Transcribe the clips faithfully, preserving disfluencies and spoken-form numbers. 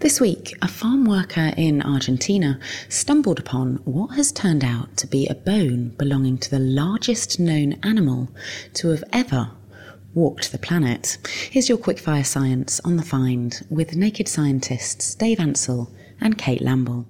This week, a farm worker in Argentina stumbled upon what has turned out to be a bone belonging to the largest known animal to have ever walked the planet. Here's your quickfire science on the find with Naked Scientists Dave Ansell and Kate Lamble.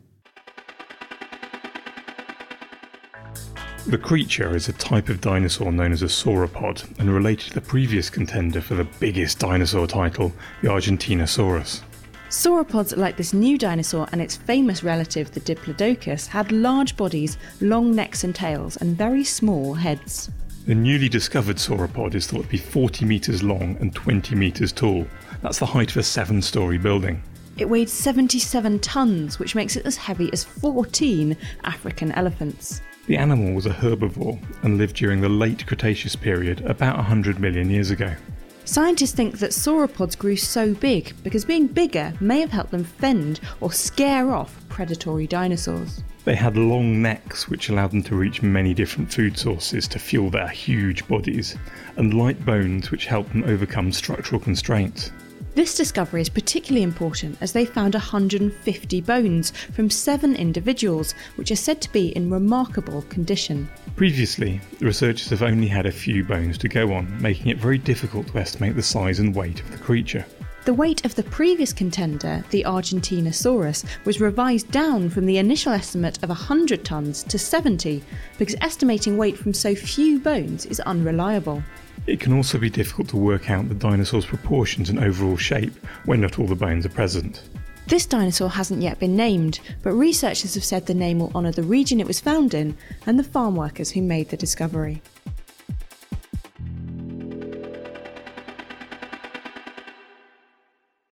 The creature is a type of dinosaur known as a sauropod and related to the previous contender for the biggest dinosaur title, the Argentinosaurus. Sauropods like this new dinosaur and its famous relative, the Diplodocus, had large bodies, long necks and tails, and very small heads. The newly discovered sauropod is thought to be forty metres long and twenty metres tall. That's the height of a seven-storey building. It weighed seventy-seven tonnes, which makes it as heavy as fourteen African elephants. The animal was a herbivore and lived during the late Cretaceous period about one hundred million years ago. Scientists think that sauropods grew so big because being bigger may have helped them fend or scare off predatory dinosaurs. They had long necks which allowed them to reach many different food sources to fuel their huge bodies, and light bones which helped them overcome structural constraints. This discovery is particularly important as they found one hundred fifty bones from seven individuals, which are said to be in remarkable condition. Previously, the researchers have only had a few bones to go on, making it very difficult to estimate the size and weight of the creature. The weight of the previous contender, the Argentinosaurus, was revised down from the initial estimate of one hundred tonnes to seventy, because estimating weight from so few bones is unreliable. It can also be difficult to work out the dinosaur's proportions and overall shape when not all the bones are present. This dinosaur hasn't yet been named, but researchers have said the name will honour the region it was found in and the farm workers who made the discovery.